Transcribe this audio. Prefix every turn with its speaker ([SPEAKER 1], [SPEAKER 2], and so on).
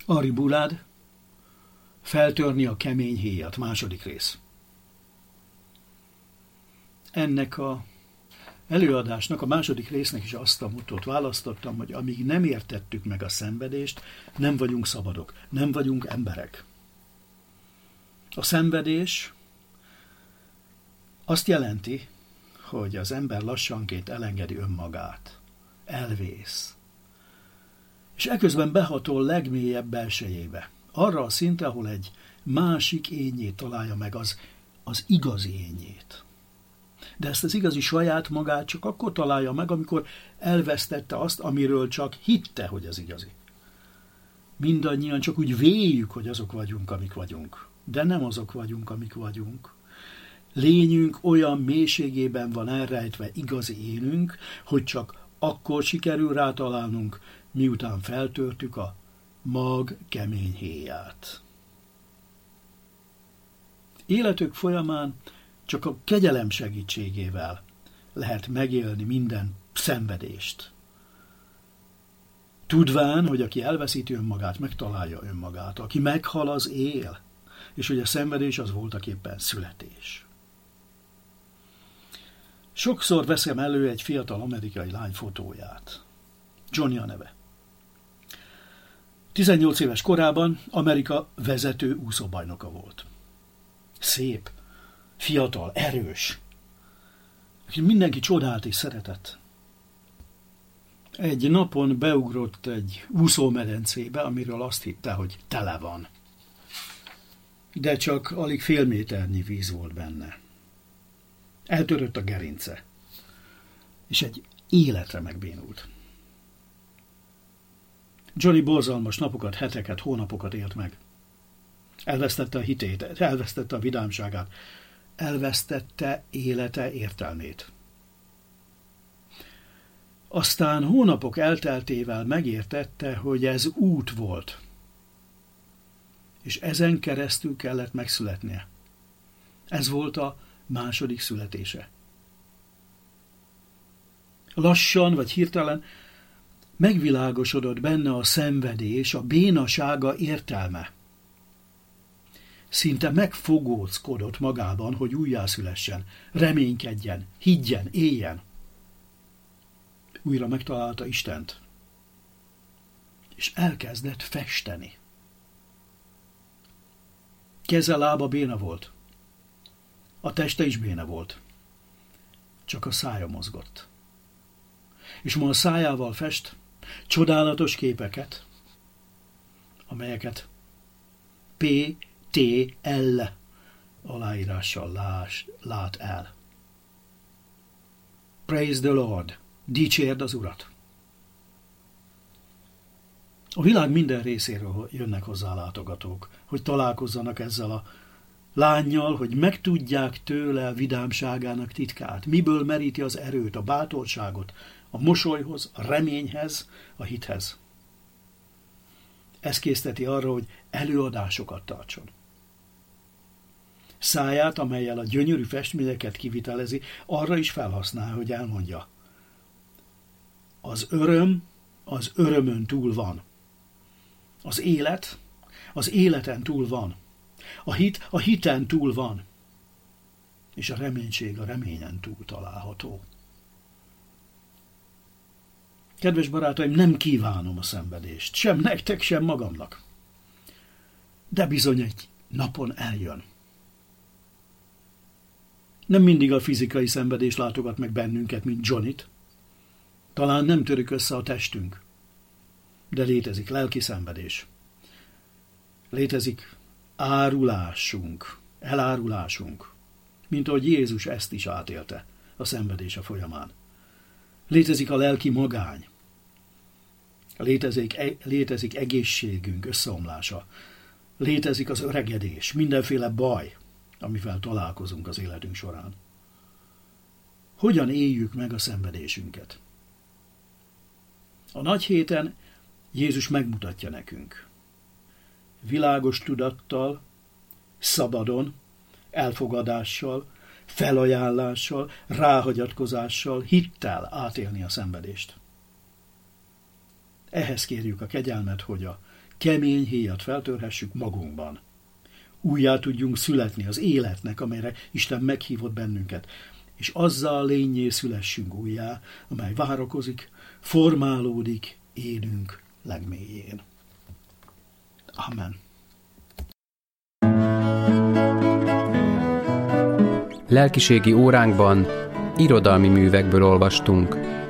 [SPEAKER 1] Ari Bulád, Feltörni a kemény héjat, 2. rész. Ennek a előadásnak, a 2. résznek is azt a mottót választottam, hogy amíg nem értettük meg a szenvedést, nem vagyunk szabadok, nem vagyunk emberek. A szenvedés azt jelenti, hogy az ember lassanként elengedi önmagát, elvész, és eközben behatol legmélyebb belsejébe, arra a szintre, ahol egy másik énjét találja meg, az igazi énjét. De ezt az igazi saját magát csak akkor találja meg, amikor elvesztette azt, amiről csak hitte, hogy az igazi. Mindannyian csak úgy véljük, hogy azok vagyunk, amik vagyunk, de nem azok vagyunk, amik vagyunk. Lényünk olyan mélységében van elrejtve igazi énünk, hogy csak akkor sikerül rátalálnunk, miután feltörtük a mag kemény héját. Életük folyamán csak a kegyelem segítségével lehet megélni minden szenvedést. Tudván, hogy aki elveszíti önmagát, megtalálja önmagát, aki meghal, az él, és hogy a szenvedés az voltaképpen születés. Sokszor veszem elő egy fiatal amerikai lány fotóját. Johnny a neve. 18 éves korában Amerika vezető úszóbajnoka volt. Szép, fiatal, erős. Mindenki csodált és szeretett. Egy napon beugrott egy úszómedencébe, amiről azt hitte, hogy tele van. De csak alig fél méternyi víz volt benne. Eltörött a gerince, és egy életre megbénult. Johnny borzalmas napokat, heteket, hónapokat élt meg. Elvesztette a hitét, elvesztette a vidámságát, elvesztette élete értelmét. Aztán hónapok elteltével megértette, hogy ez út volt, és ezen keresztül kellett megszületnie. Ez volt a második születése. Lassan vagy hirtelen megvilágosodott benne a szenvedés, a bénasága értelme. Szinte megfogóckodott magában, hogy újjászülessen, reménykedjen, higgyen, éljen. Újra megtalálta Istent, és elkezdett festeni. Keze, lába béna volt. A teste is béna volt. Csak a szája mozgott. És ma a szájával fest csodálatos képeket, amelyeket PTL aláírással lát el. Praise the Lord! Dicsérd az Urat! A világ minden részéről jönnek hozzá látogatók, hogy találkozzanak ezzel a lánnyal, hogy megtudják tőle a vidámságának titkát, miből meríti az erőt, a bátorságot, a mosolyhoz, a reményhez, a hithez. Ez készteti arra, hogy előadásokat tartson. Száját, amellyel a gyönyörű festményeket kivitelezi, arra is felhasznál, hogy elmondja. Az öröm az örömön túl van. Az élet az életen túl van. A hit a hiten túl van. És a reménység a reményen túl található. Kedves barátaim, nem kívánom a szenvedést, sem nektek, sem magamnak. De bizony egy napon eljön. Nem mindig a fizikai szenvedés látogat meg bennünket, mint Johnnyt. Talán nem törik össze a testünk, de létezik lelki szenvedés. Létezik árulásunk, elárulásunk, mint ahogy Jézus ezt is átélte a szenvedése folyamán. Létezik a lelki magány. Létezik egészségünk összeomlása. Létezik az öregedés, mindenféle baj, amivel találkozunk az életünk során. Hogyan éljük meg a szenvedésünket? A nagy héten Jézus megmutatja nekünk. Világos tudattal, szabadon, elfogadással, felajánlással, ráhagyatkozással, hittel átélni a szenvedést. Ehhez kérjük a kegyelmet, hogy a kemény héjat feltörhessük magunkban. Újjá tudjunk születni az életnek, amelyre Isten meghívott bennünket, és azzal lényé szülessünk újjá, amely várakozik, formálódik énünk legmélyén. Amen.
[SPEAKER 2] Lelkiségi óránkban irodalmi művekből olvastunk.